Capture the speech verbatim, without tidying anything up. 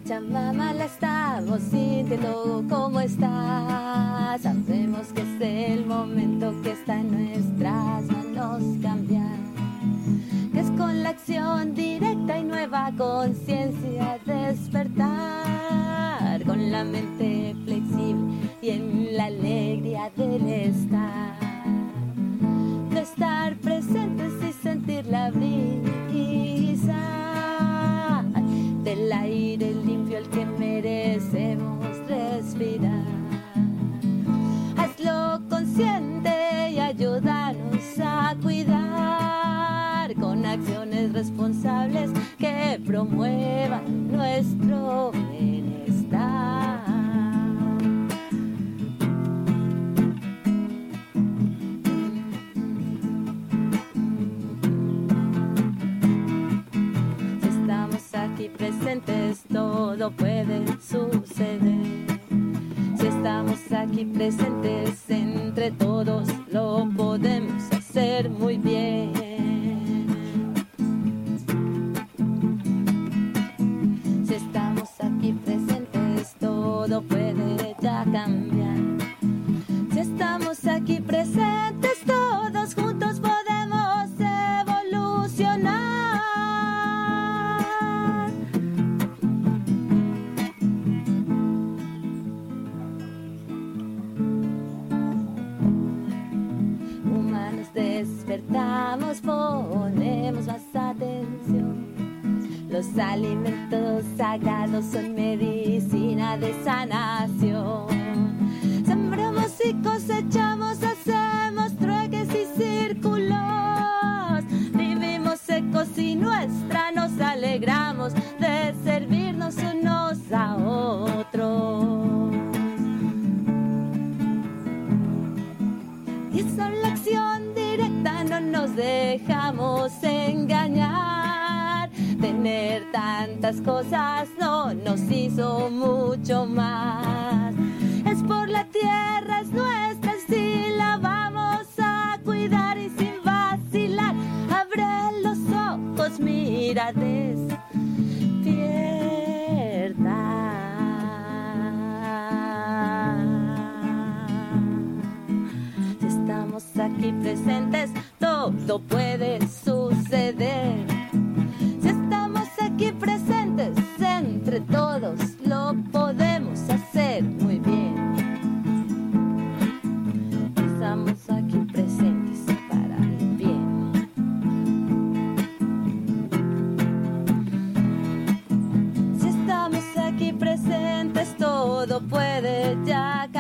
Pachamama la estamos sintiendo como está. Sabemos que es el momento que está en nuestras manos cambiar. Que es con la acción directa y nueva conciencia despertar. Con la mente flexible y en la alegría del estar. De estar presentes y sentir la brisa del aire limpio el que merecemos respirar. Hazlo consciente y ayúdanos a cuidar con acciones responsables que promuevan nuestro bienestar. Si estamos aquí presentes, todo puede suceder. Si estamos aquí presentes, entre todos lo podemos hacer muy bien. Si estamos aquí presentes, todo puede ya cambiar. Si estamos aquí presentes, todos juntos podemos evolucionar. Humanos despertamos, ponemos más atención. Los alimentos sagrados son medicina de sanación. Sembramos y cosechamos, hacemos trueques y círculos. Vivimos secos y nuestra nos alegramos de servirnos unos a otros. Y esa es la acción directa, no nos dejamos engañar. Tener tantas cosas no nos hizo mucho más. Es por la tierra, es nuestra, sí la vamos a cuidar y sin vacilar. Abre los ojos, mira, despierta. Si estamos aquí presentes, todo puede suceder. Si estamos aquí presentes, entre todos lo podemos hacer muy bien. Estamos aquí presentes para el bien. Si estamos aquí presentes, todo puede ya cambiar.